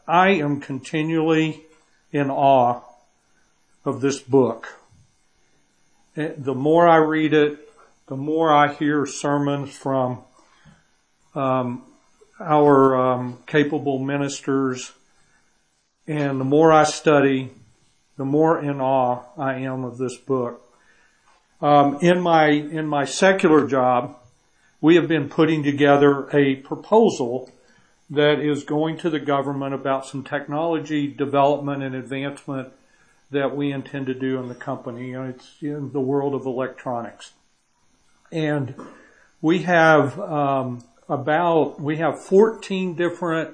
I am continually in awe of this book. The more I read it, the more I hear sermons from our capable ministers, and the more I study, the more in awe I am of this book. In my secular job, we have been putting together a proposal that is going to the government about some technology development and advancement that we intend to do in the company. It's in the world of electronics. And we have 14 different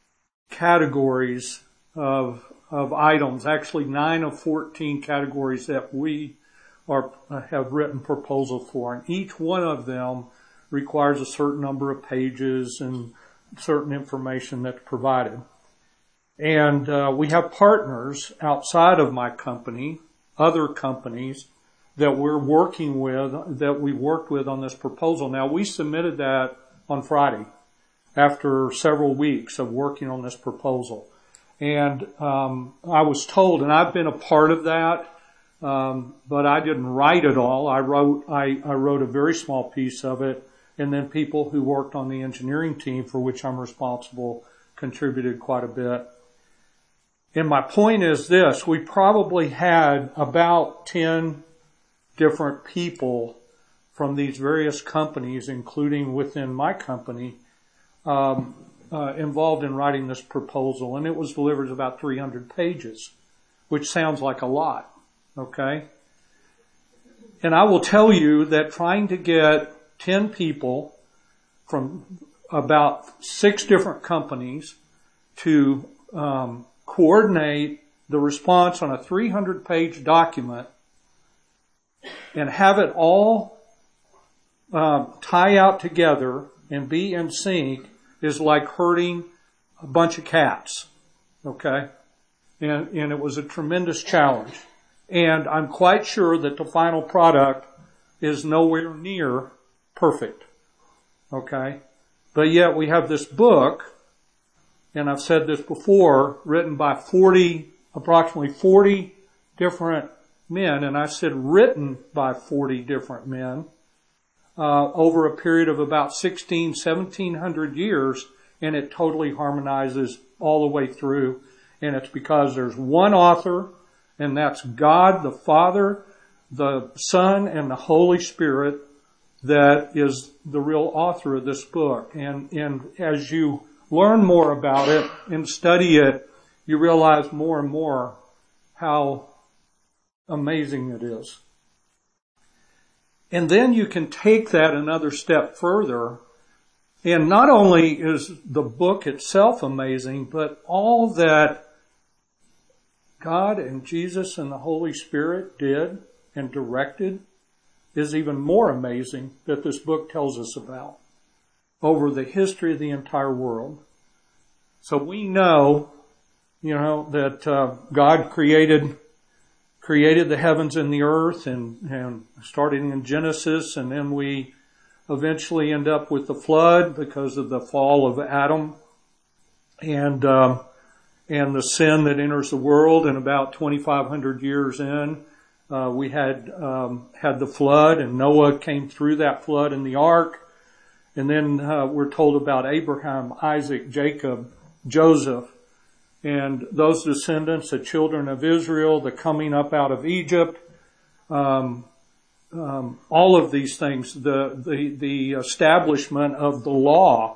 categories of items, actually 9 of 14 categories that we have written proposal for. And each one of them requires a certain number of pages and certain information that's provided. And we have partners outside of my company, other companies that we're working with, that we worked with on this proposal. Now, we submitted that on Friday after several weeks of working on this proposal. And I was told, and I've been a part of that, but I didn't write it all. I wrote a very small piece of it, and then people who worked on the engineering team, for which I'm responsible, contributed quite a bit. And my point is this: we probably had about 10 different people from these various companies, including within my company, involved in writing this proposal, and it was delivered about 300 pages, which sounds like a lot, okay? And I will tell you that trying to get 10 people from about 6 different companies to coordinate the response on a 300-page document and have it all tie out together and be in sync is like herding a bunch of cats, okay? And it was a tremendous challenge. And I'm quite sure that the final product is nowhere near perfect, okay? But yet we have this book, and I've said this before, written by approximately 40 different men, and I said written by 40 different men, over a period of about 1700 years, and it totally harmonizes all the way through. And it's because there's one author, and that's God the Father, the Son, and the Holy Spirit that is the real author of this book. And as you learn more about it and study it, you realize more and more how amazing it is. And then you can take that another step further, and not only is the book itself amazing, but all that God and Jesus and the Holy Spirit did and directed is even more amazing that this book tells us about over the history of the entire world. So we know, that God created the heavens and the earth and starting in Genesis, and then we eventually end up with the flood because of the fall of Adam and the sin that enters the world. And about 2,500 years in, we had the flood, and Noah came through that flood in the ark. And then we're told about Abraham, Isaac, Jacob, Joseph, and those descendants, the children of Israel, the coming up out of Egypt, all of these things, the establishment of the law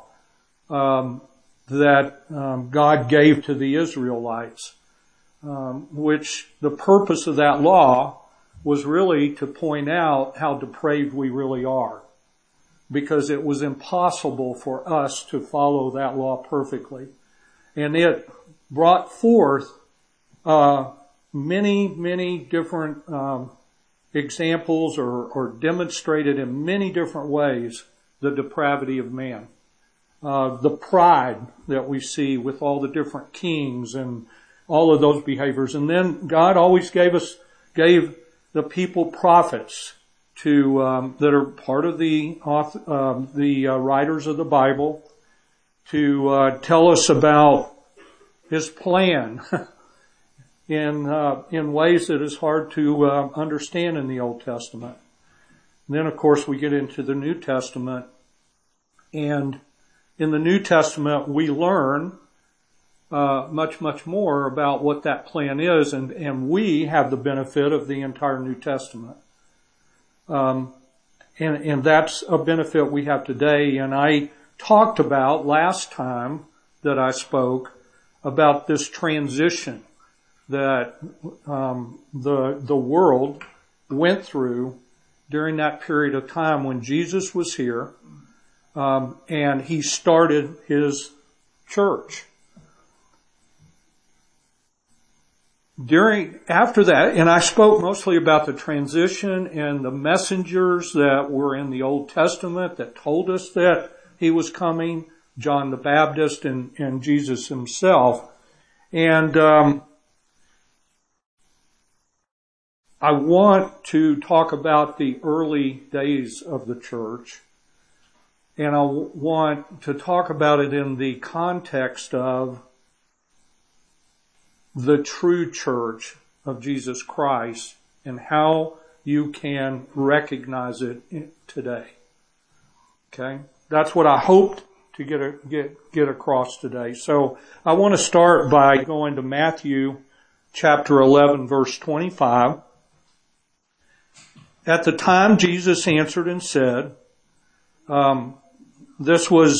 that God gave to the Israelites, which the purpose of that law was really to point out how depraved we really are, because it was impossible for us to follow that law perfectly. And it brought forth many different examples or demonstrated in many different ways the depravity of man. The pride that we see with all the different kings and all of those behaviors. And then God always gave the people prophets that are part of the writers of the Bible to tell us about His plan in ways that is hard to understand in the Old Testament. And then, of course, we get into the New Testament. And in the New Testament, we learn much, much more about what that plan is. And we have the benefit of the entire New Testament. And that's a benefit we have today. And I talked about last time that I spoke about this transition that the world went through during that period of time when Jesus was here, and he started his church. After that, and I spoke mostly about the transition and the messengers that were in the Old Testament that told us that he was coming, John the Baptist and Jesus himself. And I want to talk about the early days of the church, and I want to talk about it in the context of the true church of Jesus Christ and how you can recognize it today. Okay? That's what I hoped to get across today. So I want to start by going to Matthew chapter 11 verse 25. At the time Jesus answered and said, this was,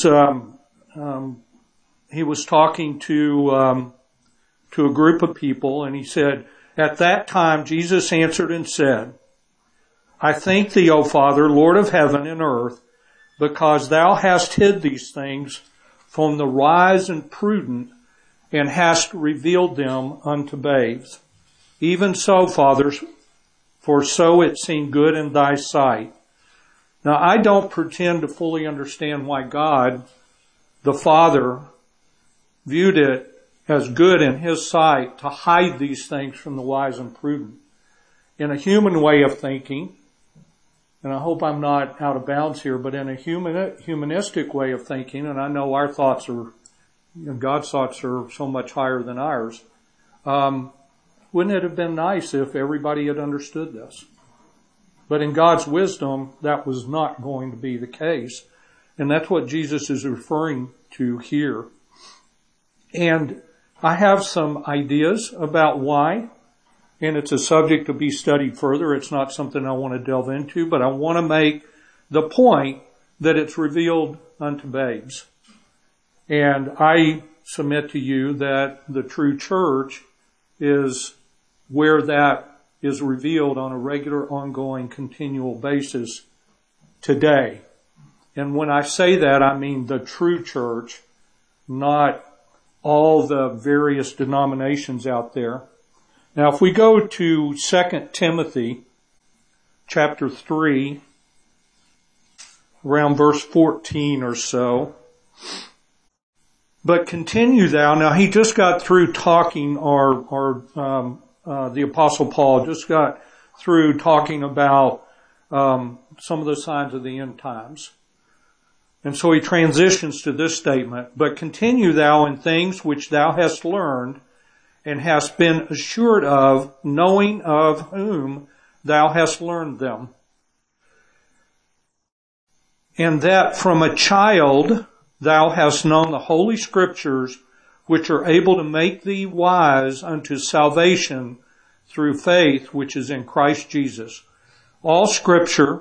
he was talking to a group of people, and he said, at that time Jesus answered and said, I thank thee, O Father, Lord of heaven and earth, because thou hast hid these things from the wise and prudent, and hast revealed them unto babes. Even so, Father, for so it seemed good in thy sight. Now, I don't pretend to fully understand why God, the Father, viewed it as good in his sight to hide these things from the wise and prudent. In a human way of thinking, and I hope I'm not out of bounds here, but in a humanistic way of thinking, and I know our thoughts are, God's thoughts are so much higher than ours, wouldn't it have been nice if everybody had understood this? But in God's wisdom, that was not going to be the case. And that's what Jesus is referring to here. And I have some ideas about why, and it's a subject to be studied further. It's not something I want to delve into, but I want to make the point that it's revealed unto babes. And I submit to you that the true church is where that is revealed on a regular, ongoing, continual basis today. And when I say that, I mean the true church, not all the various denominations out there. Now, if we go to 2 Timothy chapter 3, around verse 14 or so, but continue thou. Now, he just got through talking, the Apostle Paul just got through talking about some of the signs of the end times. And so he transitions to this statement, but continue thou in things which thou hast learned and hast been assured of, knowing of whom thou hast learned them. And that from a child thou hast known the holy scriptures, which are able to make thee wise unto salvation through faith which is in Christ Jesus. All scripture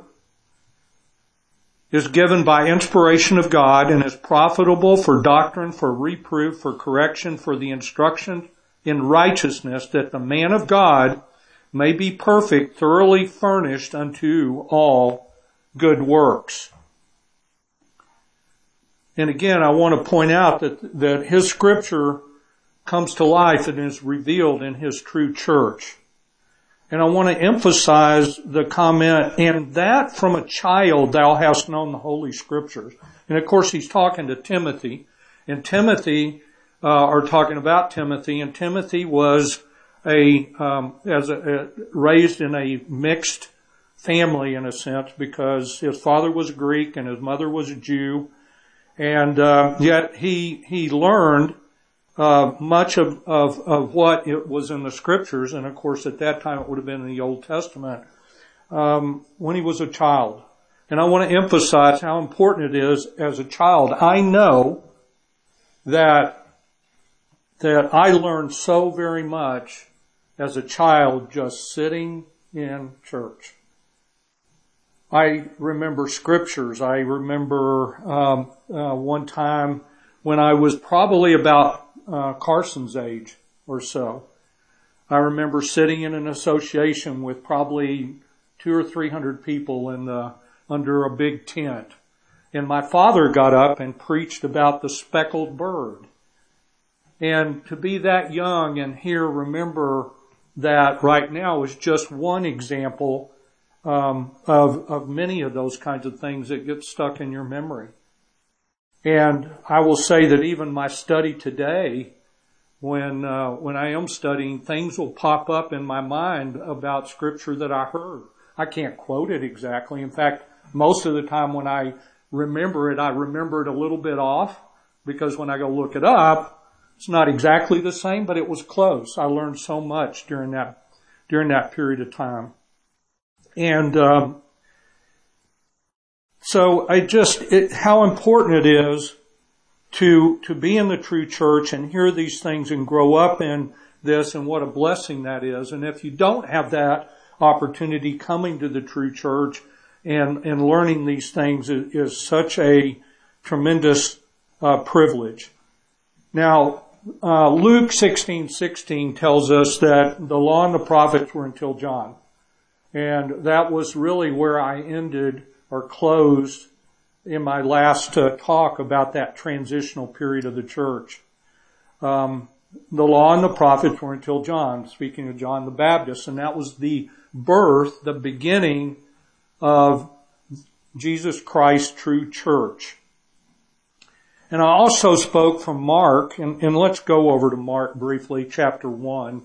is given by inspiration of God and is profitable for doctrine, for reproof, for correction, for the instruction in righteousness, that the man of God may be perfect, thoroughly furnished unto all good works. And again, I want to point out that his scripture comes to life and is revealed in his true church. And I want to emphasize the comment, and that from a child thou hast known the Holy Scriptures. And of course he's talking to Timothy, and are talking about Timothy, and Timothy was raised in a mixed family in a sense, because his father was a Greek and his mother was a Jew. And yet he learned much of what it was in the scriptures, and of course at that time it would have been in the Old Testament, when he was a child. And I want to emphasize how important it is as a child. I know that I learned so very much as a child just sitting in church. I remember scriptures. I remember one time when I was probably about Carson's age or so. I remember sitting in an association with probably 200 or 300 people under a big tent. And my father got up and preached about the speckled bird. And to be that young and remember that right now is just one example of many of those kinds of things that get stuck in your memory. And I will say that even my study today, when I am studying, things will pop up in my mind about scripture that I heard. I can't quote it exactly. In fact, most of the time when I remember it a little bit off, because when I go look it up, it's not exactly the same, but it was close. I learned so much during that period of time. And so how important it is to be in the true church and hear these things and grow up in this, and what a blessing that is. And if you don't have that opportunity, coming to the true church and learning these things is such a tremendous privilege. Now, Luke 16:16 tells us that the law and the prophets were until John. And that was really where I ended or closed in my last talk about that transitional period of the church. The law and the prophets were until John, speaking of John the Baptist, and that was the birth, the beginning of Jesus Christ's true church. And I also spoke from Mark, and let's go over to Mark briefly, chapter 1.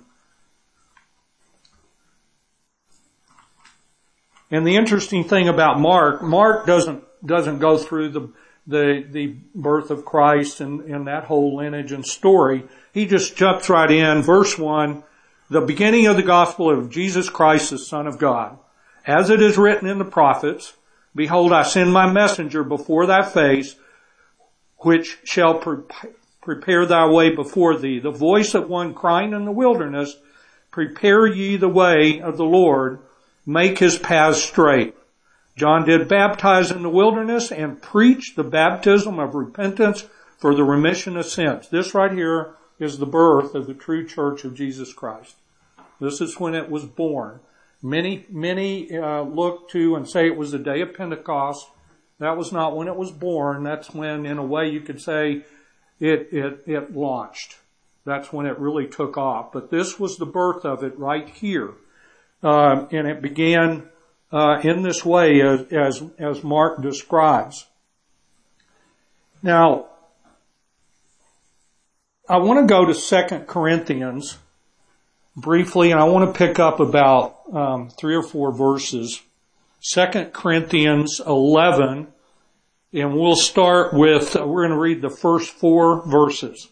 And the interesting thing about Mark doesn't go through the birth of Christ and that whole lineage and story. He just jumps right in. Verse 1, the beginning of the gospel of Jesus Christ, the Son of God. As it is written in the prophets, behold, I send my messenger before thy face, which shall prepare thy way before thee. The voice of one crying in the wilderness, prepare ye the way of the Lord, make his paths straight. John did baptize in the wilderness and preach the baptism of repentance for the remission of sins. This right here is the birth of the true church of Jesus Christ. This is when it was born. Many look to and say it was the day of Pentecost. That was not when it was born. That's when, in a way, you could say it launched. That's when it really took off. But this was the birth of it right here. And it began in this way as Mark describes. Now, I want to go to 2 Corinthians briefly, and I want to pick up about 3 or 4 verses. 2 Corinthians 11, and we'll start with, we're going to read the first 4 verses.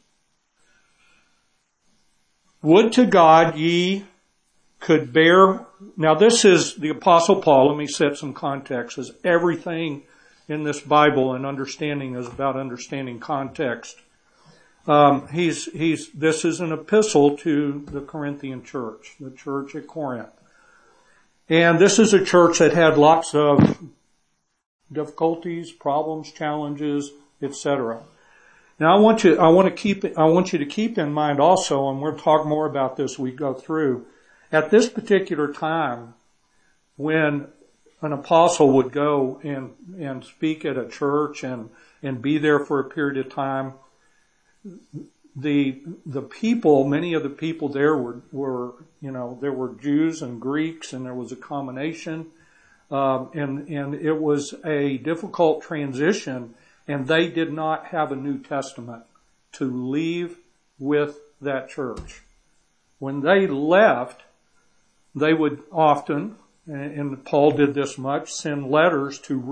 Would to God ye could bear. Now this is the Apostle Paul. Let me set some context, as everything in this Bible and understanding is about understanding context. This is an epistle to the Corinthian church, the church at Corinth. And this is a church that had lots of difficulties, problems, challenges, etc. Now I want you to keep in mind also, and we'll talk more about this as we go through, at this particular time when an apostle would go and speak at a church and be there for a period of time, the people, many of the people there were there were Jews and Greeks, and there was a combination, and it was a difficult transition, and they did not have a New Testament to leave with that church. When they left, they would often, and Paul did this much, send letters to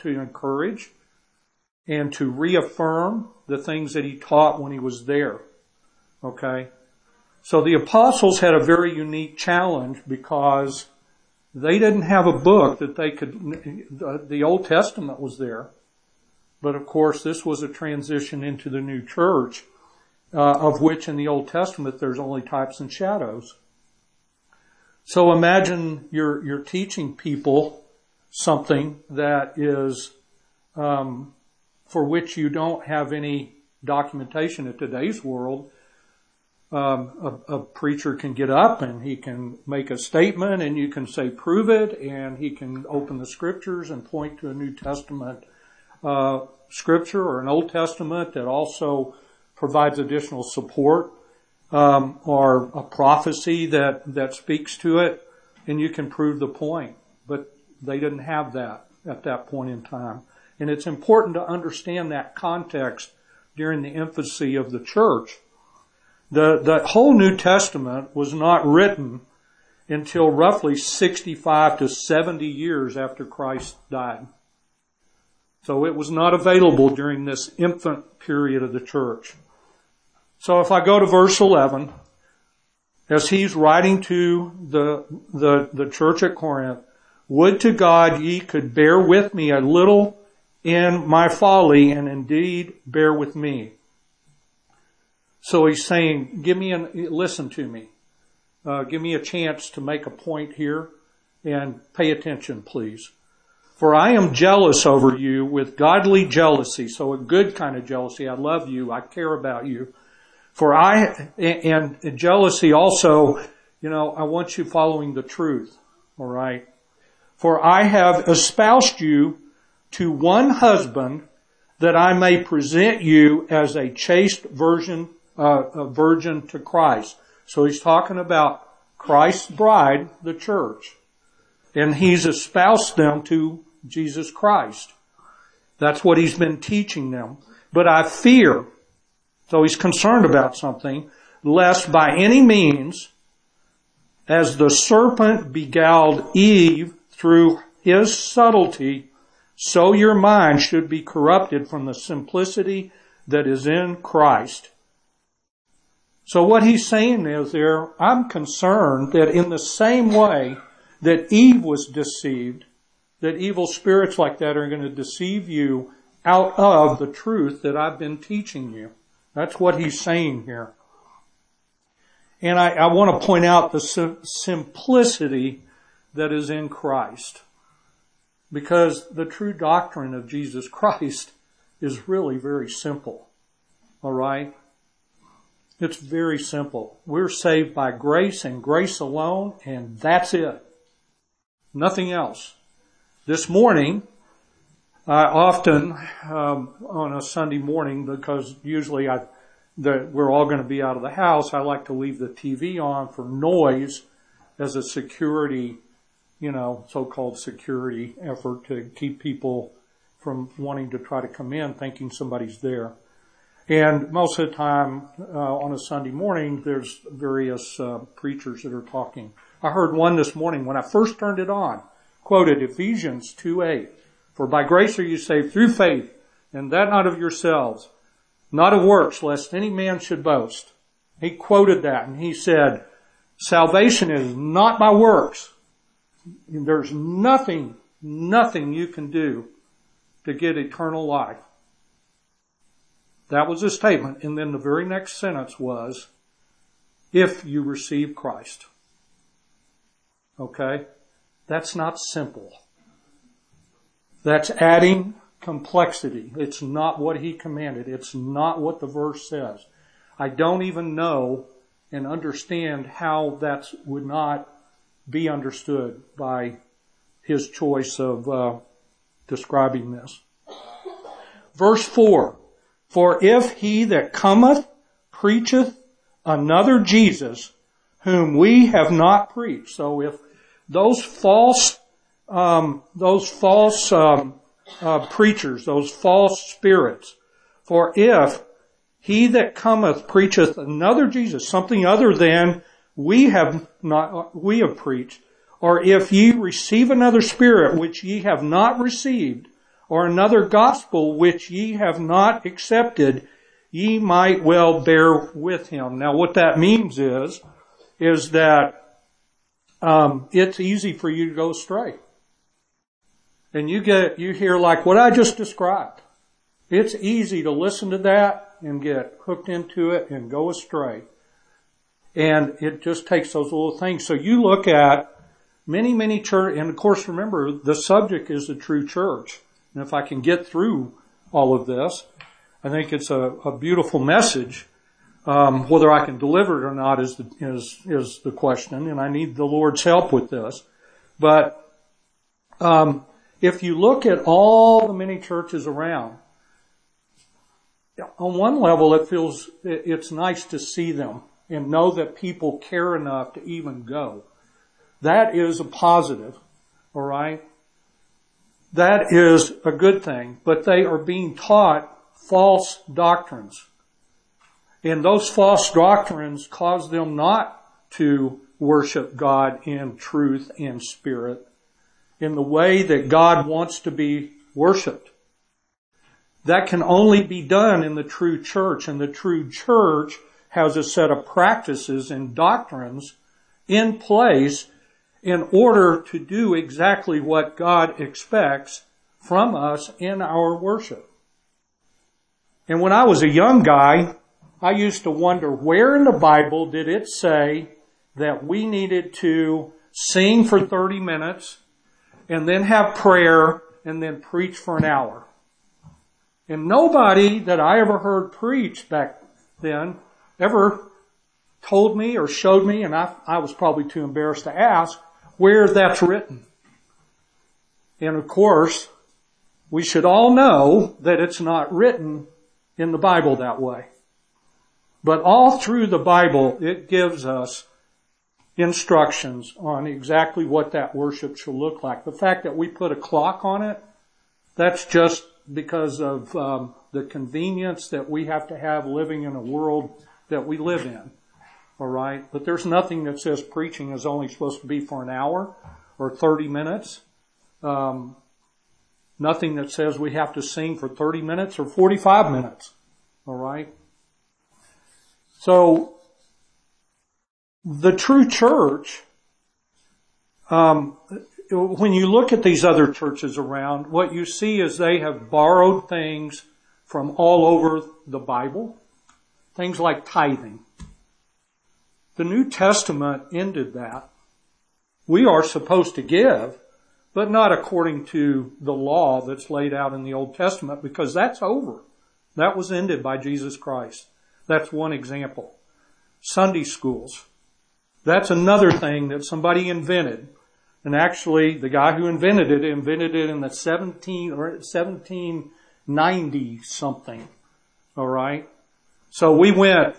encourage and to reaffirm the things that he taught when he was there. Okay? So the apostles had a very unique challenge because they didn't have a book that they could, the Old Testament was there. But of course, this was a transition into the new church, of which in the Old Testament there's only types and shadows. So imagine you're teaching people something that is, for which you don't have any documentation in today's world. A preacher can get up and he can make a statement and you can say, prove it, and he can open the scriptures and point to a New Testament scripture or an Old Testament that also provides additional support, or a prophecy that speaks to it, and you can prove the point. But they didn't have that at that point in time. And it's important to understand that context during the infancy of the church. The whole New Testament was not written until roughly 65 to 70 years after Christ died. So it was not available during this infant period of the church. So if I go to verse 11, as he's writing to the church at Corinth, would to God ye could bear with me a little in my folly, and indeed bear with me. So he's saying, listen to me. Give me a chance to make a point here, and pay attention, please. For I am jealous over you with godly jealousy. So a good kind of jealousy. I love you. I care about you. And jealousy also, I want you following the truth. All right. For I have espoused you to one husband, that I may present you as a chaste virgin, a virgin to Christ. So he's talking about Christ's bride, the church. And he's espoused them to Jesus Christ. That's what he's been teaching them. But I fear, so he's concerned about something, lest by any means, as the serpent beguiled Eve through his subtlety, so your mind should be corrupted from the simplicity that is in Christ. So what he's saying is there, I'm concerned that in the same way that Eve was deceived, that evil spirits like that are going to deceive you out of the truth that I've been teaching you. That's what he's saying here. And I want to point out the simplicity that is in Christ. Because the true doctrine of Jesus Christ is really very simple. All right? It's very simple. We're saved by grace and grace alone, and that's it. Nothing else. This morning, I often, on a Sunday morning, because usually we're all going to be out of the house, I like to leave the TV on for noise as a security, so-called security effort to keep people from wanting to try to come in thinking somebody's there. And most of the time, on a Sunday morning, there's various preachers that are talking. I heard one this morning when I first turned it on, quoted Ephesians 2:8. For by grace are you saved through faith, and that not of yourselves, not of works, lest any man should boast. He quoted that and he said, salvation is not by works. There's nothing you can do to get eternal life. That was a statement. And then the very next sentence was, if you receive Christ. Okay? That's not simple. That's adding complexity. It's not what he commanded. It's not what the verse says. I don't even know and understand how that would not be understood by his choice of describing this. Verse 4. For if he that cometh preacheth another Jesus, whom we have not preached. So if those false preachers, those false spirits, for if he that cometh preacheth another Jesus, something other than we have preached, or if ye receive another spirit which ye have not received, or another gospel which ye have not accepted, ye might well bear with him. Now what that means is that it's easy for you to go astray. And you hear like what I just described. It's easy to listen to that and get hooked into it and go astray. And it just takes those little things. So you look at many churches, and of course remember, the subject is the true church. And if I can get through all of this, I think it's a beautiful message. Whether I can deliver it or not is the question, and I need the Lord's help with this. But if you look at all the many churches around, on one level it's nice to see them and know that people care enough to even go. That is a positive, all right? That is a good thing, but they are being taught false doctrines. And those false doctrines cause them not to worship God in truth and spirit in the way that God wants to be worshiped. That can only be done in the true church, and the true church has a set of practices and doctrines in place in order to do exactly what God expects from us in our worship. And when I was a young guy, I used to wonder where in the Bible did it say that we needed to sing for 30 minutes and then have prayer and then preach for an hour. And nobody that I ever heard preach back then ever told me or showed me, and I was probably too embarrassed to ask, where that's written. And of course, we should all know that it's not written in the Bible that way. But all through the Bible, it gives us instructions on exactly what that worship should look like. The fact that we put a clock on it, that's just because of the convenience that we have to have living in a world that we live in. All right? But there's nothing that says preaching is only supposed to be for an hour or 30 minutes. Nothing that says we have to sing for 30 minutes or 45 minutes. All right? So, the true church, when you look at these other churches around, what you see is they have borrowed things from all over the Bible. Things like tithing. The New Testament ended that. We are supposed to give, but not according to the law that's laid out in the Old Testament, because that's over. That was ended by Jesus Christ. That's one example. Sunday schools. That's another thing that somebody invented. And actually, the guy who invented it in the 1790 something. All right? So we went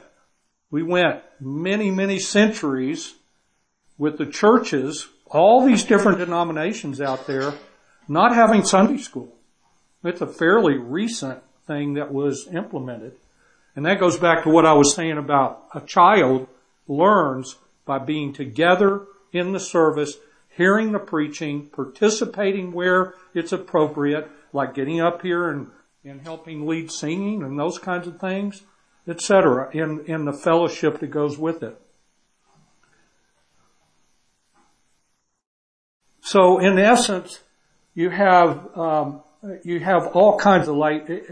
many centuries with the churches, all these different denominations out there, not having Sunday school. It's a fairly recent thing that was implemented. And that goes back to what I was saying about a child learns by being together in the service, hearing the preaching, participating where it's appropriate, like getting up here and helping lead singing and those kinds of things, etc., in the fellowship that goes with it. So in essence, you have all kinds of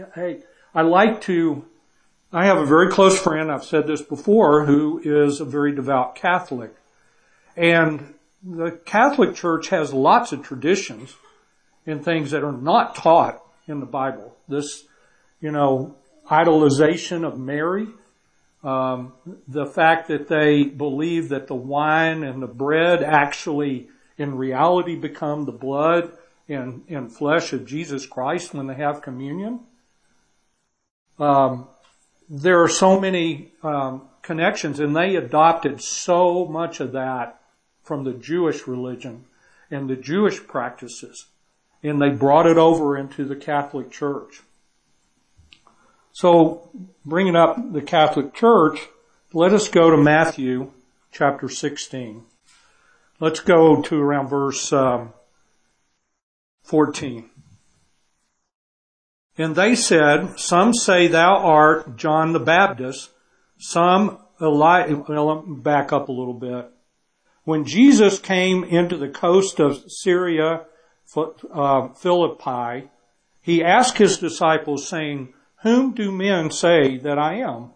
I have a very close friend, I've said this before, who is a very devout Catholic. And the Catholic Church has lots of traditions and things that are not taught in the Bible. This, idolization of Mary, the fact that they believe that the wine and the bread actually in reality become the blood and flesh of Jesus Christ when they have communion. There are so many connections, and they adopted so much of that from the Jewish religion and the Jewish practices, and they brought it over into the Catholic Church. So, bringing up the Catholic Church, let us go to Matthew chapter 16. Let's go to around verse 14. And they said, some say thou art John the Baptist, some Elijah. Well, let me back up a little bit. When Jesus came into the coast of Syria, Philippi, he asked his disciples saying, whom do men say that I am?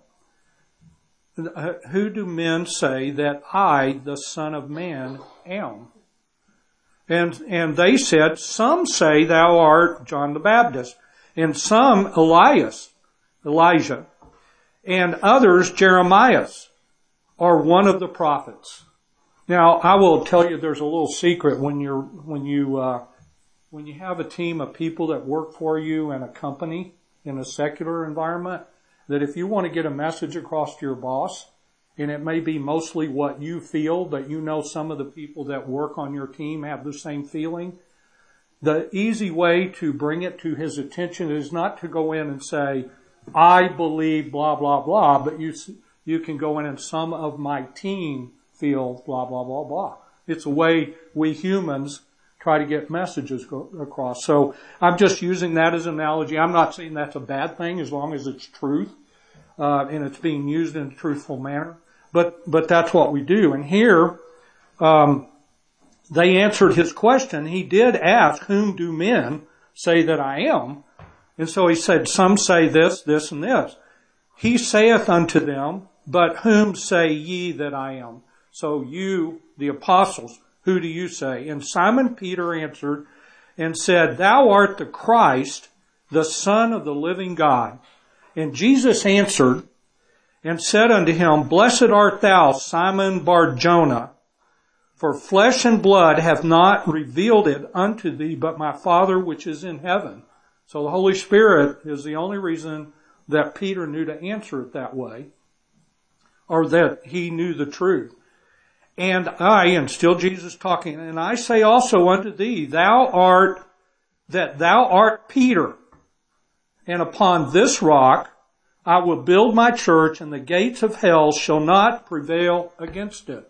Who do men say that I, the Son of Man, am? And they said, some say thou art John the Baptist, and some Elijah, and others Jeremiah, or one of the prophets. Now, I will tell you there's a little secret when you have a team of people that work for you in a company, in a secular environment, that if you want to get a message across to your boss, and it may be mostly what you feel, but you know some of the people that work on your team have the same feeling, the easy way to bring it to his attention is not to go in and say, I believe blah, blah, blah, but you can go in and some of my team feel blah, blah, blah, blah. It's a way we humans try to get messages across. So I'm just using that as an analogy. I'm not saying that's a bad thing as long as it's truth, and it's being used in a truthful manner. But that's what we do. And here, they answered his question. He did ask, whom do men say that I am? And so he said, some say this, this, and this. He saith unto them, but whom say ye that I am? So you, the apostles, who do you say? And Simon Peter answered and said, thou art the Christ, the Son of the living God. And Jesus answered and said unto him, blessed art thou, Simon Bar-Jonah, for flesh and blood hath not revealed it unto thee, but my Father which is in heaven. So the Holy Spirit is the only reason that Peter knew to answer it that way, or that he knew the truth. And I, and still Jesus talking, and I say also unto thee, thou art Peter, and upon this rock I will build my church, and the gates of hell shall not prevail against it.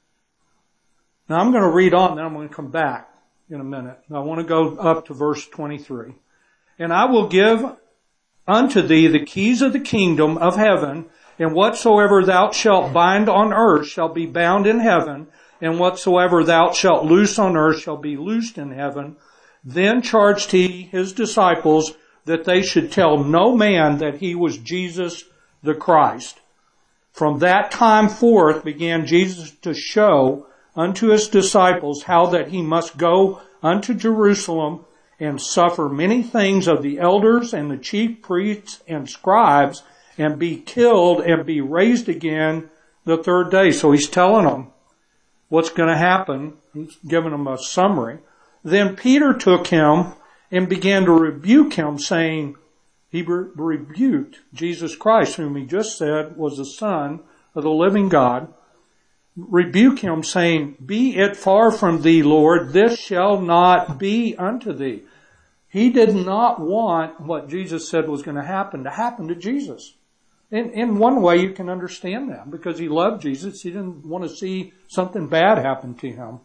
Now I'm going to read on, then I'm going to come back in a minute. I want to go up to verse 23. And I will give unto thee the keys of the kingdom of heaven, and whatsoever thou shalt bind on earth shall be bound in heaven, and whatsoever thou shalt loose on earth shall be loosed in heaven. Then charged he his disciples that they should tell no man that he was Jesus the Christ. From that time forth began Jesus to show unto his disciples how that he must go unto Jerusalem and suffer many things of the elders and the chief priests and scribes, and be killed and be raised again the third day. So he's telling them what's going to happen. He's giving them a summary. Then Peter took him and began to rebuke him, saying, he rebuked Jesus Christ, whom he just said was the Son of the living God. Rebuke him, saying, be it far from thee, Lord, this shall not be unto thee. He did not want what Jesus said was going to happen to Jesus. In one way you can understand that, because he loved Jesus. He didn't want to see something bad happen to him.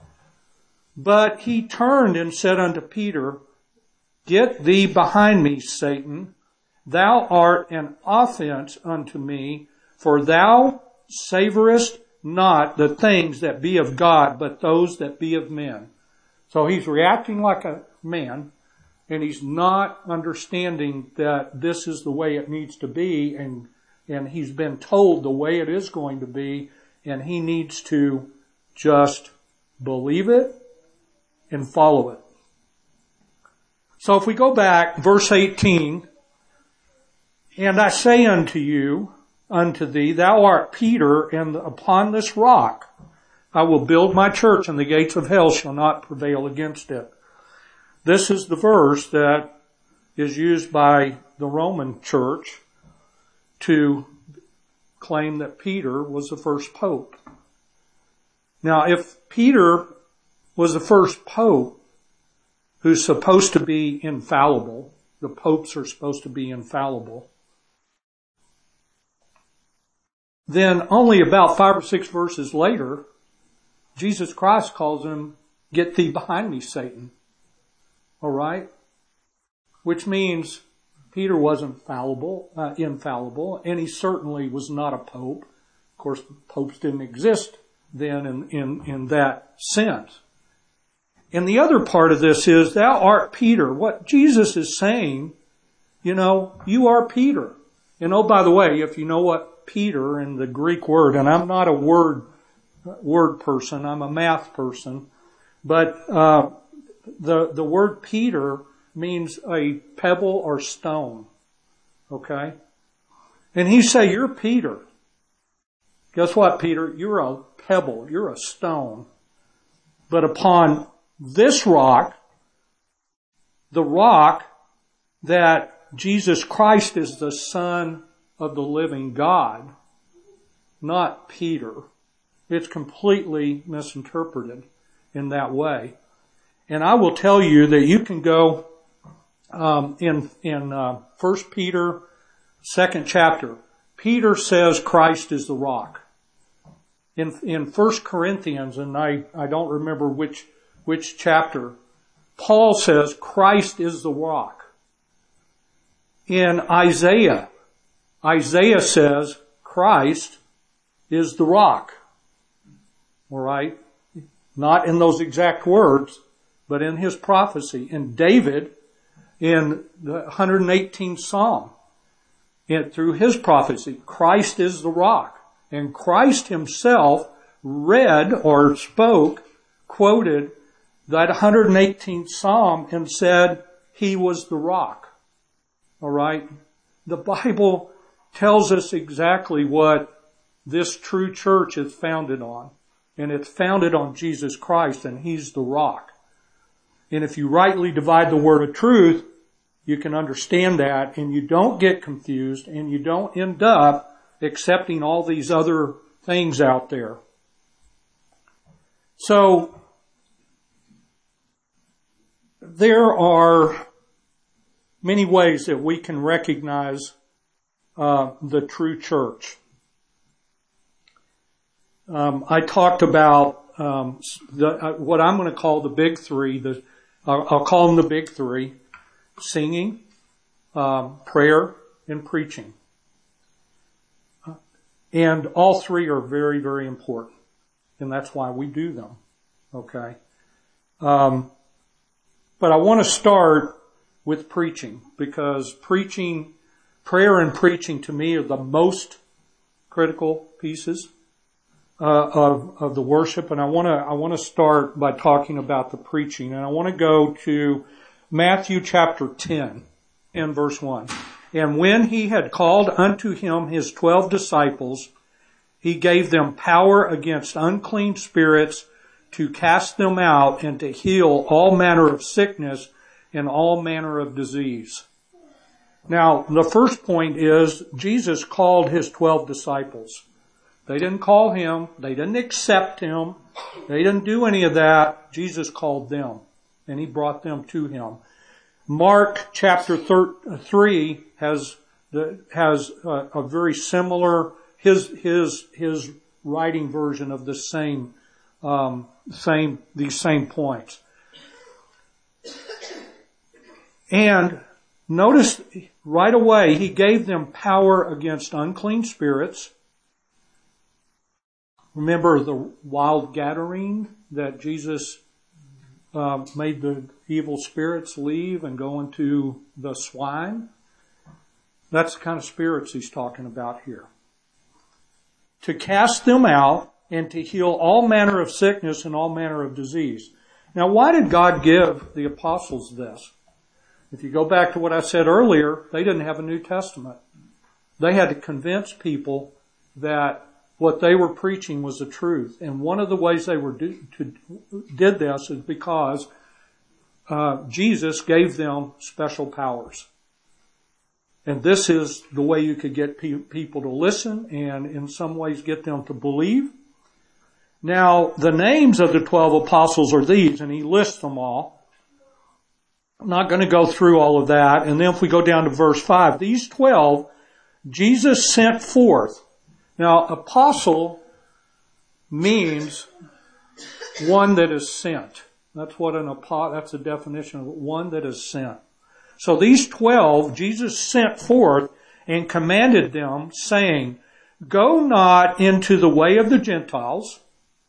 But he turned and said unto Peter, get thee behind me, Satan. Thou art an offense unto me, for thou savorest not the things that be of God, but those that be of men. So he's reacting like a man, and he's not understanding that this is the way it needs to be, and he's been told the way it is going to be, and he needs to just believe it and follow it. So if we go back, verse 18, and I say unto thee, thou art Peter, and upon this rock I will build my church, and the gates of hell shall not prevail against it. This is the verse that is used by the Roman Church to claim that Peter was the first pope. Now, if Peter was the first pope who's supposed to be infallible, the popes are supposed to be infallible, then only about 5 or 6 verses later, Jesus Christ calls him, get thee behind me, Satan. All right? Which means Peter wasn't infallible, and he certainly was not a pope. Of course, popes didn't exist then in that sense. And the other part of this is, thou art Peter. What Jesus is saying, you are Peter. And oh, by the way, if you know what Peter in the Greek word, and I'm not a word person, I'm a math person, but the word Peter means a pebble or stone. Okay? And he say, you're Peter. Guess what, Peter? You're a pebble. You're a stone. But upon this rock, the rock that Jesus Christ is the Son of the living God, not Peter. It's completely misinterpreted in that way. And I will tell you that you can go in 1 Peter, 2nd chapter. Peter says Christ is the rock. In 1 Corinthians, and I don't remember which chapter, Paul says Christ is the rock. In Isaiah says Christ is the rock. All right? Not in those exact words, but in his prophecy. And David, in the 118th Psalm, through his prophecy, Christ is the rock. And Christ himself read or spoke, quoted that 118th Psalm and said he was the rock. All right? The Bible tells us exactly what this true church is founded on. And it's founded on Jesus Christ, and he's the rock. And if you rightly divide the word of truth, you can understand that, and you don't get confused, and you don't end up accepting all these other things out there. So, there are many ways that we can recognize the true church. I talked about what I'm going to call the big three. I'll call them the big three: singing, prayer, and preaching. And all three are very, very important. And that's why we do them. Okay? But I want to start with preaching, because prayer and preaching to me are the most critical pieces of the worship. And I want to start by talking about the preaching. And I want to go to Matthew chapter 10 and verse 1. And when he had called unto him his 12 disciples, he gave them power against unclean spirits to cast them out and to heal all manner of sickness and all manner of disease. Now, the first point is Jesus called his 12 disciples. They didn't call him. They didn't accept him. They didn't do any of that. Jesus called them, and he brought them to him. Mark chapter 3 has a very similar, his writing version of the these same points. And notice right away, he gave them power against unclean spirits. Remember the wild Gadarene that Jesus made the evil spirits leave and go into the swine? That's the kind of spirits he's talking about here. To cast them out and to heal all manner of sickness and all manner of disease. Now, why did God give the apostles this? If you go back to what I said earlier, they didn't have a New Testament. They had to convince people that what they were preaching was the truth. And one of the ways they did this is because Jesus gave them special powers. And this is the way you could get people to listen and in some ways get them to believe. Now, the names of the 12 apostles are these, and he lists them all. I'm not going to go through all of that. And then if we go down to verse 5, these 12, Jesus sent forth. Now, apostle means one that is sent. That's what that's a definition of one that is sent. So these 12, Jesus sent forth and commanded them, saying, Go not into the way of the Gentiles,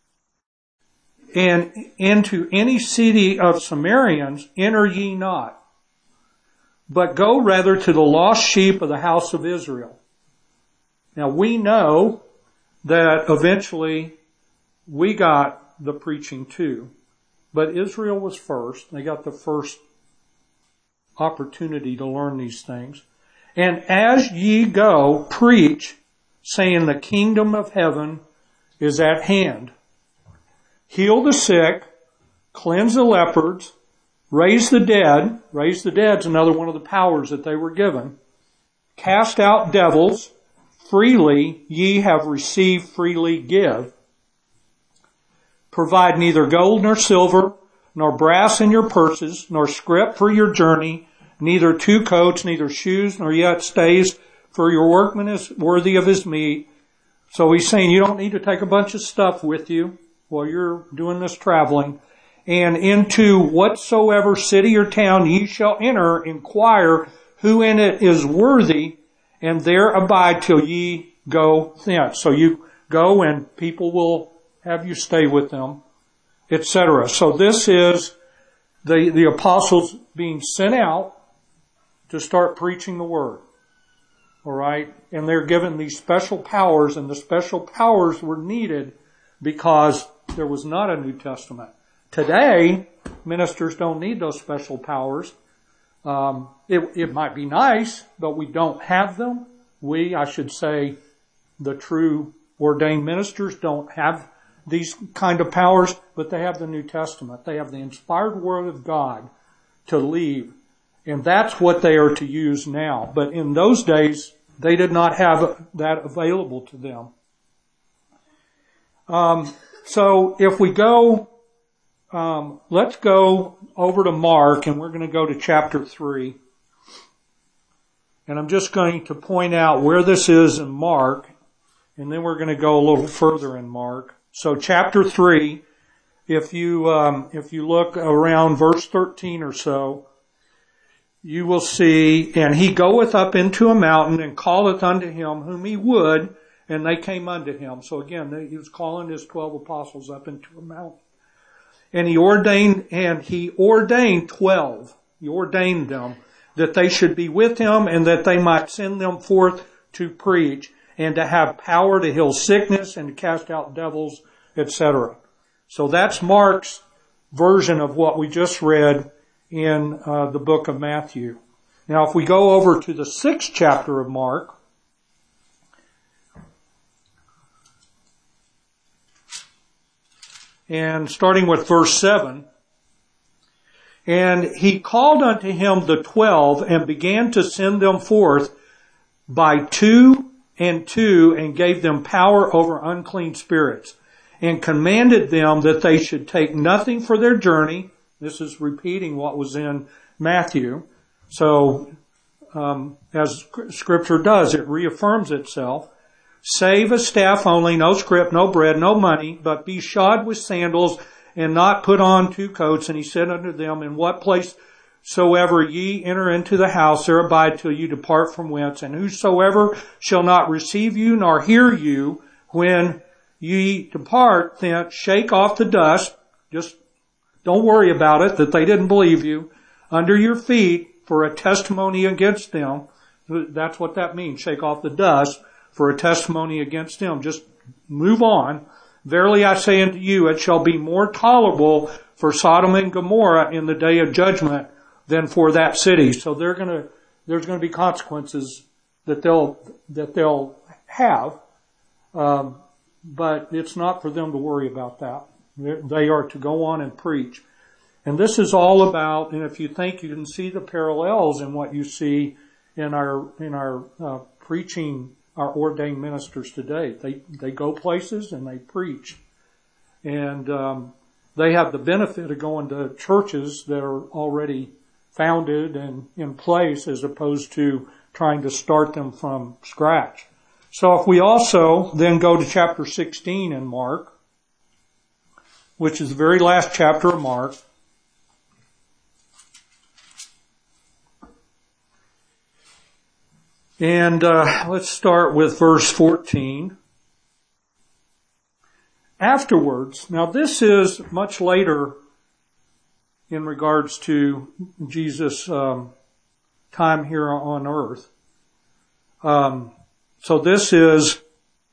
and into any city of Samaritans enter ye not, but go rather to the lost sheep of the house of Israel. Now we know that eventually we got the preaching too, but Israel was first. They got the first opportunity to learn these things. And as ye go, preach, saying the kingdom of heaven is at hand. Heal the sick, cleanse the lepers, raise the dead. Raise the dead is another one of the powers that they were given. Cast out devils. Freely ye have received, freely give. Provide neither gold nor silver, nor brass in your purses, nor scrip for your journey, neither 2 coats, neither shoes, nor yet stays, for your workman is worthy of his meat. So he's saying you don't need to take a bunch of stuff with you while you're doing this traveling. And into whatsoever city or town ye shall enter, inquire who in it is worthy, and there abide till ye go thence. So you go and people will have you stay with them, etc. So this is the apostles being sent out to start preaching the word. All right? And they're given these special powers, and the special powers were needed because there was not a New Testament. Today, ministers don't need those special powers. It might be nice, but we don't have them. I should say, the true ordained ministers don't have these kind of powers, but they have the New Testament. They have the inspired Word of God to lead. And that's what they are to use now. But in those days, they did not have that available to them. So if we go, let's go over to Mark, and we're going to go to chapter 3. And I'm just going to point out where this is in Mark, and then we're going to go a little further in Mark. So chapter 3, if you look around verse 13 or so, you will see, and he goeth up into a mountain and calleth unto him whom he would, and they came unto him. So again, he was calling his 12 apostles up into a mountain. And he ordained 12. He ordained them that they should be with him and that they might send them forth to preach and to have power to heal sickness and to cast out devils, etc. So that's Mark's version of what we just read in the book of Matthew. Now, if we go over to the 6th chapter of Mark, and starting with verse 7, and he called unto him the 12 and began to send them forth by 2 and 2 and gave them power over unclean spirits and commanded them that they should take nothing for their journey. This is repeating what was in Matthew. So, as Scripture does, it reaffirms itself. Save a staff only, no scrip, no bread, no money, but be shod with sandals and not put on 2 coats. And he said unto them, in what place soever ye enter into the house, there abide till you depart from whence. And whosoever shall not receive you nor hear you when ye depart, thence shake off the dust. Just don't worry about it, that they didn't believe you, under your feet for a testimony against them. That's what that means, shake off the dust for a testimony against them. Just move on. Verily I say unto you, it shall be more tolerable for Sodom and Gomorrah in the day of judgment than for that city. So there's going to be consequences that they'll have, but it's not for them to worry about that. They are to go on and preach. And this is all about, and if you think you can see the parallels in what you see in our preaching, our ordained ministers today. They go places and they preach. And they have the benefit of going to churches that are already founded and in place as opposed to trying to start them from scratch. So if we also then go to chapter 16 in Mark, which is the very last chapter of Mark, And let's start with verse 14. Afterwards, now this is much later in regards to Jesus' time here on earth. So this is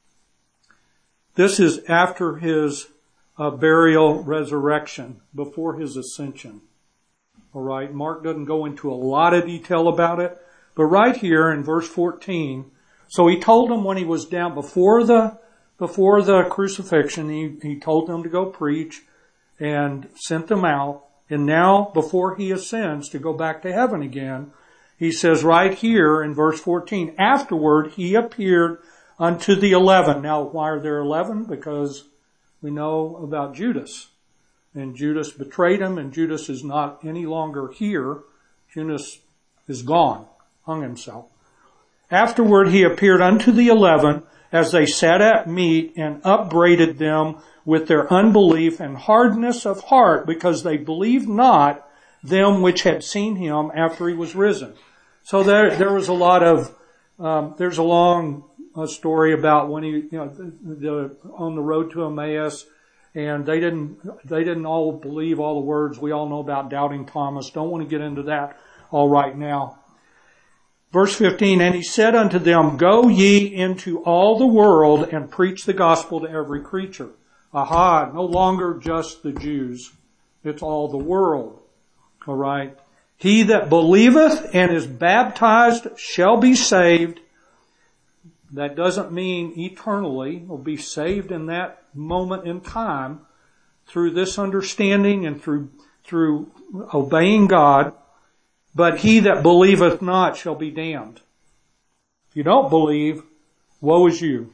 after his burial, resurrection, before his ascension. All right, Mark doesn't go into a lot of detail about it, but right here in verse 14, so he told them when he was down before the crucifixion, he told them to go preach and sent them out. And now, before he ascends to go back to heaven again, he says right here in verse 14, afterward he appeared unto the 11. Now, why are there 11? Because we know about Judas. And Judas betrayed him, and Judas is not any longer here. Judas is gone, hung himself. Afterward he appeared unto the 11 as they sat at meat, and upbraided them with their unbelief and hardness of heart, because they believed not them which had seen him after he was risen. So there was a lot of, there's a long story about when he, on the road to Emmaus, and they didn't all believe all the words. We all know about doubting Thomas. Don't want to get into that all right now. Verse 15, and he said unto them, go ye into all the world and preach the gospel to every creature. Aha, no longer just the Jews. It's all the world. All right. He that believeth and is baptized shall be saved. That doesn't mean eternally. Will be saved in that moment in time through this understanding and through obeying God. But he that believeth not shall be damned. If you don't believe, woe is you.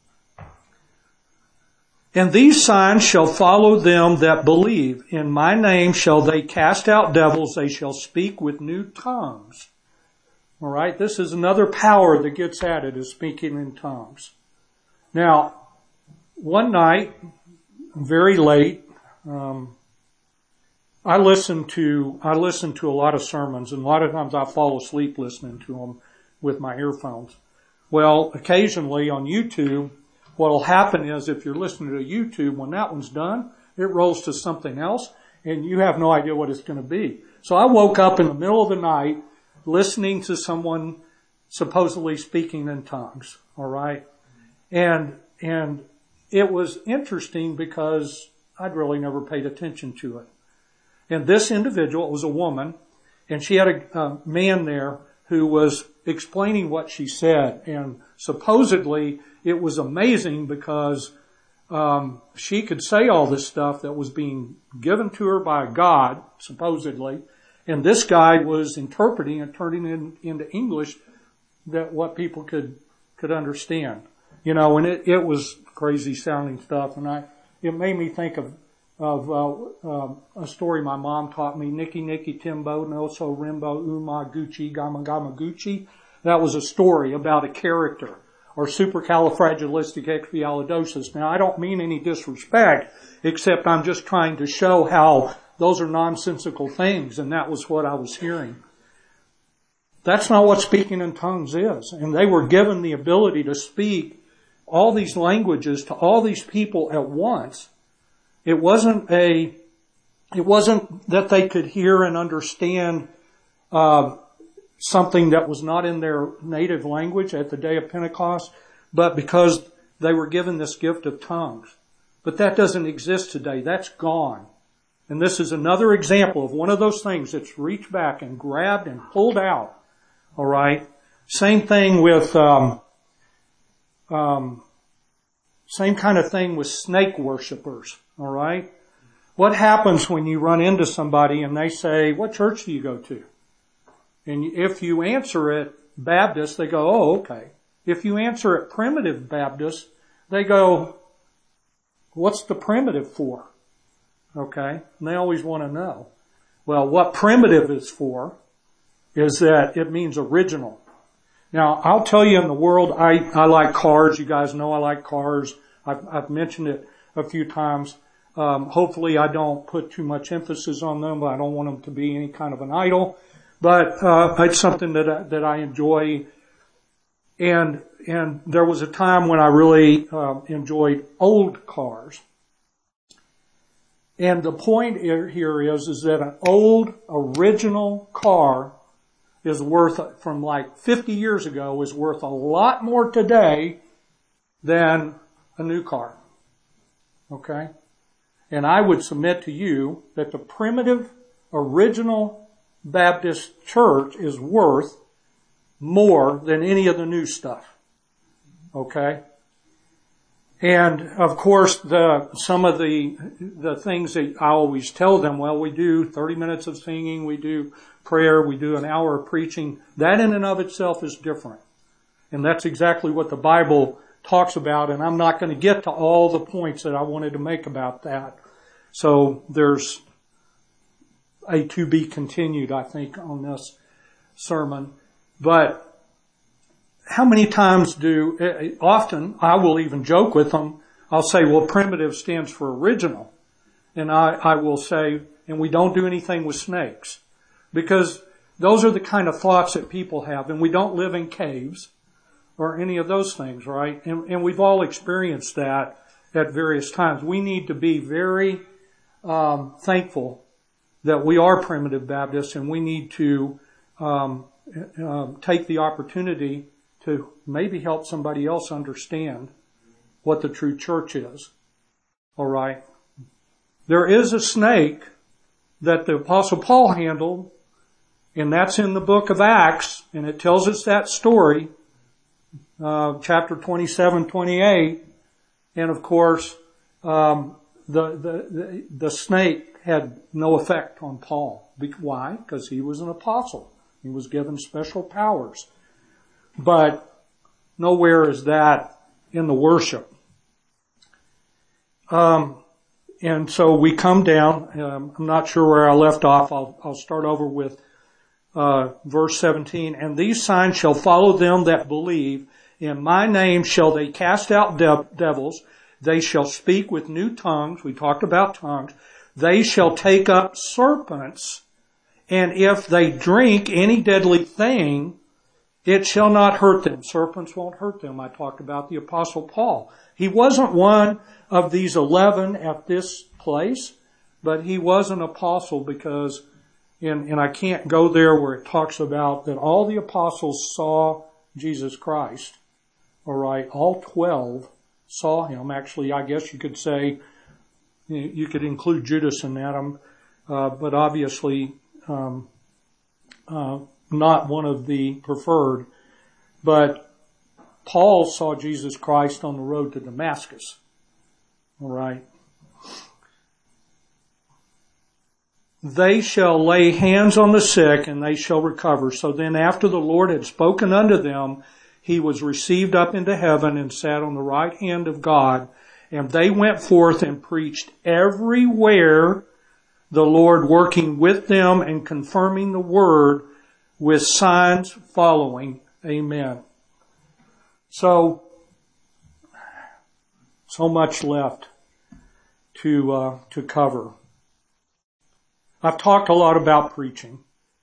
And these signs shall follow them that believe. In my name shall they cast out devils. They shall speak with new tongues. All right, this is another power that gets added, is speaking in tongues. Now, one night, very late, I listen to a lot of sermons, and a lot of times I fall asleep listening to them with my earphones. Well, occasionally on YouTube, what'll happen is if you're listening to YouTube, when that one's done, it rolls to something else, and you have no idea what it's going to be. So I woke up in the middle of the night listening to someone supposedly speaking in tongues. All right, and it was interesting because I'd really never paid attention to it. And this individual, it was a woman, and she had a man there who was explaining what she said. And supposedly it was amazing because she could say all this stuff that was being given to her by God, supposedly. And this guy was interpreting and turning into English that what people could understand. And it was crazy sounding stuff. And it made me think of a story my mom taught me, Nicky Timbo, No So Rimbo, Uma Gucci, Gama Gucci. That was a story about a character, or supercalifragilisticexpialidocious. Now, I don't mean any disrespect, except I'm just trying to show how those are nonsensical things, and that was what I was hearing. That's not what speaking in tongues is. And they were given the ability to speak all these languages to all these people at once. It wasn't that they could hear and understand something that was not in their native language at the day of Pentecost, but because they were given this gift of tongues. But that doesn't exist today. That's gone. And this is another example of one of those things that's reached back and grabbed and pulled out. All right. Same thing with same kind of thing with snake worshipers. All right. What happens when you run into somebody and they say, "What church do you go to?" And if you answer it Baptist, they go, "Oh, okay." If you answer it Primitive Baptist, they go, "What's the primitive for?" Okay. And they always want to know. Well, what primitive is for is that it means original. Now, I'll tell you, in the world, I like cars. You guys know I like cars. I've mentioned it a few times. Hopefully I don't put too much emphasis on them, but I don't want them to be any kind of an idol. But it's something that I enjoy. And there was a time when I really enjoyed old cars. And the point here is that an old original car is worth, from like 50 years ago, is worth a lot more today than a new car. Okay? And I would submit to you that the primitive original Baptist church is worth more than any of the new stuff. Okay? And of course, some of the things that I always tell them, well, we do 30 minutes of singing, we do prayer, we do an hour of preaching. That in and of itself is different. And that's exactly what the Bible talks about, and I'm not going to get to all the points that I wanted to make about that. So there's a to be continued, I think, on this sermon. But how many times often I will even joke with them, I'll say, well, primitive stands for original. And I will say, and we don't do anything with snakes. Because those are the kind of thoughts that people have, and we don't live in caves or any of those things, right? And we've all experienced that at various times. We need to be very thankful that we are primitive Baptists, and we need to take the opportunity to maybe help somebody else understand what the true church is. All right. There is a snake that the Apostle Paul handled, and that's in the book of Acts, and it tells us that story, chapter 27, 28. And of course, the snake had no effect on Paul. Why? Because he was an apostle. He was given special powers. But nowhere is that in the worship. And so we come down. I'm not sure where I left off. I'll start over with verse 17. And these signs shall follow them that believe. In my name shall they cast out devils. They shall speak with new tongues. We talked about tongues. They shall take up serpents. And if they drink any deadly thing, it shall not hurt them. Serpents won't hurt them. I talked about the Apostle Paul. He wasn't one of these 11 at this place, but he was an apostle because, and I can't go there where it talks about that all the apostles saw Jesus Christ. All right, all 12 saw him. Actually, I guess you could say, you could include Judas in that, but obviously not one of the preferred. But Paul saw Jesus Christ on the road to Damascus. All right. They shall lay hands on the sick and they shall recover. So then after the Lord had spoken unto them, he was received up into heaven and sat on the right hand of God. And they went forth and preached everywhere, the Lord working with them and confirming the word with signs following. Amen. So much left to cover. I've talked a lot about preaching.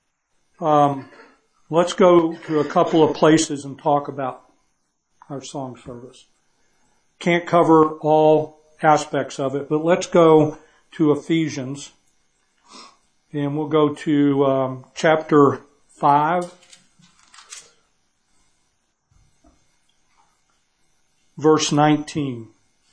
Let's go to a couple of places and talk about our song service. Can't cover all aspects of it, but let's go to Ephesians. And we'll go to chapter 5, verse 19.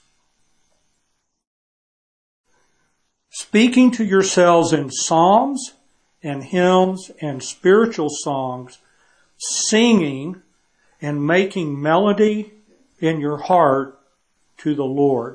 Speaking to yourselves in psalms and hymns and spiritual songs, singing and making melody in your heart to the Lord.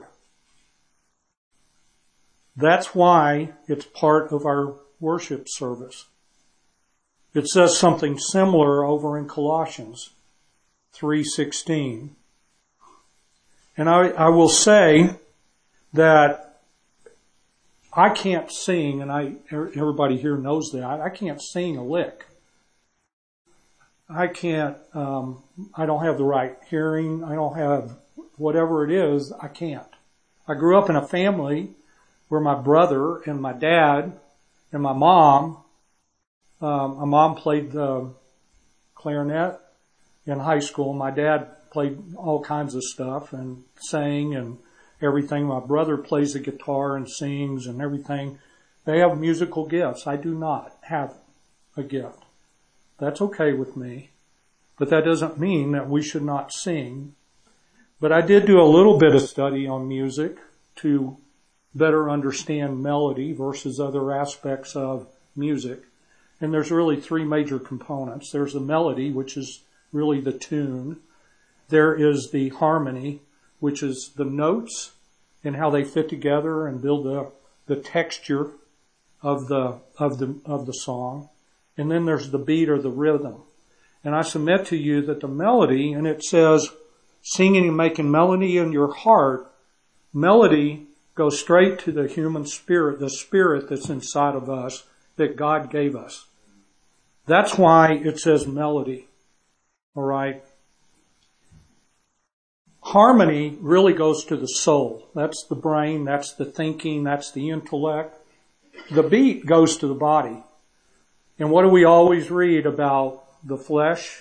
That's why it's part of our worship service. It says something similar over in Colossians 3:16. And I will say that I can't sing, and everybody here knows that. I can't sing a lick. I can't, I don't have the right hearing. I don't have whatever it is. I can't. I grew up in a family where my brother and my dad and my mom played the clarinet, in high school. My dad played all kinds of stuff and sang and everything. My brother plays the guitar and sings and everything. They have musical gifts. I do not have a gift. That's okay with me. But that doesn't mean that we should not sing. But I did do a little bit of study on music to better understand melody versus other aspects of music. And there's really three major components. There's the melody, which is really the tune. There is the harmony, which is the notes and how they fit together and build the texture of the song. And then there's the beat or the rhythm. And I submit to you that the melody, and it says, singing and making melody in your heart, melody goes straight to the human spirit, the spirit that's inside of us that God gave us. That's why it says melody. All right. Harmony really goes to the soul. That's the brain, that's the thinking, that's the intellect. The beat goes to the body. And what do we always read about the flesh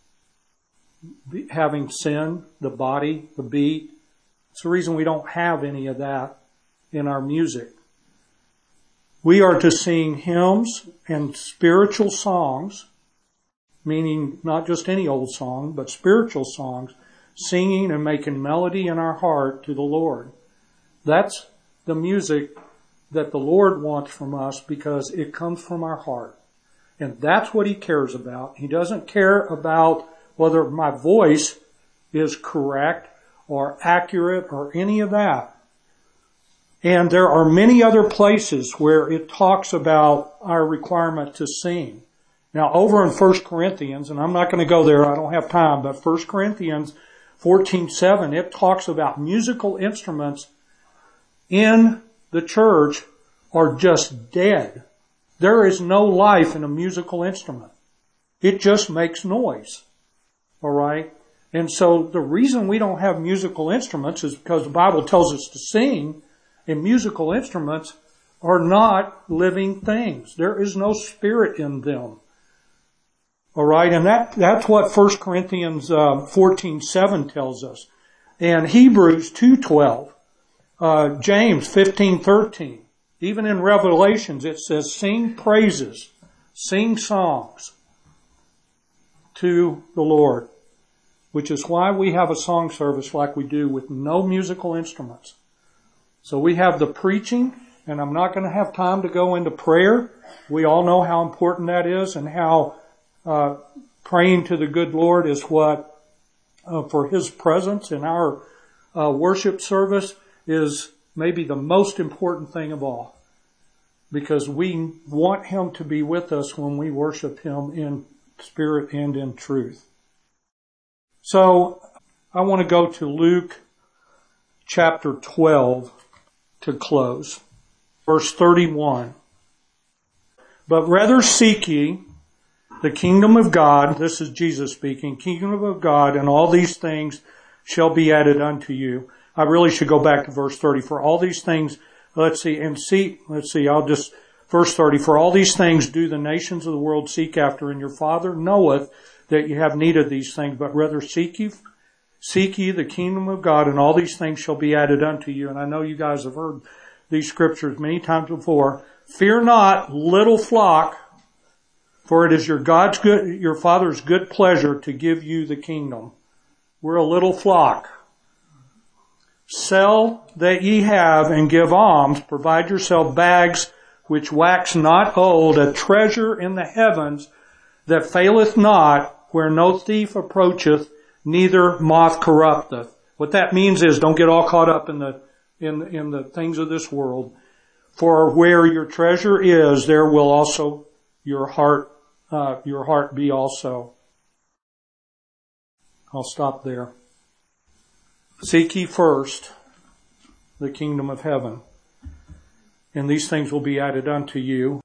having sin, the body, the beat? It's the reason we don't have any of that in our music. We are to sing hymns and spiritual songs, meaning not just any old song, but spiritual songs, singing and making melody in our heart to the Lord. That's the music that the Lord wants from us because it comes from our heart. And that's what He cares about. He doesn't care about whether my voice is correct or accurate or any of that. And there are many other places where it talks about our requirement to sing. Now, over in 1 Corinthians, and I'm not going to go there, I don't have time, but 1 Corinthians 14:7, it talks about musical instruments in the church are just dead. There is no life in a musical instrument. It just makes noise. All right? And so the reason we don't have musical instruments is because the Bible tells us to sing, and musical instruments are not living things. There is no spirit in them. All right? And that's what 1 Corinthians 14:7 tells us. And Hebrews 2:12, James 15:13. Even in Revelations, it says, sing praises, sing songs to the Lord, which is why we have a song service like we do with no musical instruments. So we have the preaching, and I'm not going to have time to go into prayer. We all know how important that is and how praying to the good Lord is what, for His presence in our worship service is maybe the most important thing of all, because we want Him to be with us when we worship Him in spirit and in truth. So I want to go to Luke chapter 12 to close. Verse 31. But rather seek ye the kingdom of God, this is Jesus speaking, kingdom of God, and all these things shall be added unto you. I really should go back to verse 30. For all these things, verse 30. For all these things do the nations of the world seek after, and your Father knoweth that you have need of these things. But rather seek ye the kingdom of God, and all these things shall be added unto you. And I know you guys have heard these scriptures many times before. Fear not, little flock, for it is your Father's good pleasure to give you the kingdom. We're a little flock. Sell that ye have and give alms. Provide yourself bags which wax not old, a treasure in the heavens that faileth not, where no thief approacheth, neither moth corrupteth. What that means is don't get all caught up in the things of this world. For where your treasure is, there will also your heart be also. I'll stop there. Seek ye first the kingdom of heaven, and these things will be added unto you.